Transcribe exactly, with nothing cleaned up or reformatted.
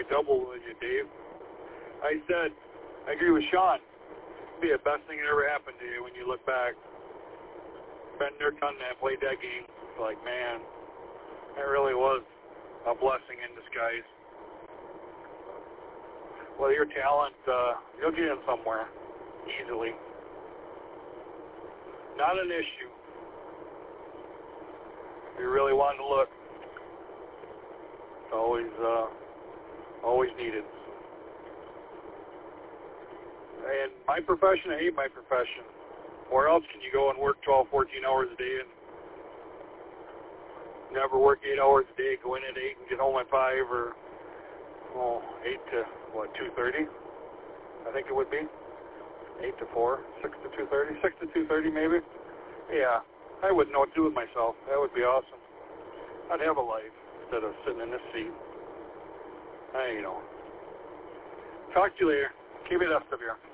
I double with you, Dave. I said, I agree with Sean. It'd be the best thing that ever happened to you when you look back. Been there, done that, played that game. It's like, man, that really was a blessing in disguise. Well, your talent, uh, you'll get in somewhere easily. Not an issue. If you really want to look, it's always, uh, always needed. And my profession, I hate my profession. Where else can you go and work twelve, fourteen hours a day and never work eight hours a day, go in at eight and get home at five, or, well, eight to, what, two thirty? I think it would be. eight to four, six to two thirty, six to two thirty maybe. Yeah, I wouldn't know what to do with myself. That would be awesome. I'd have a life instead of sitting in this seat. I, you know. Talk to you later. Keep it up, up here.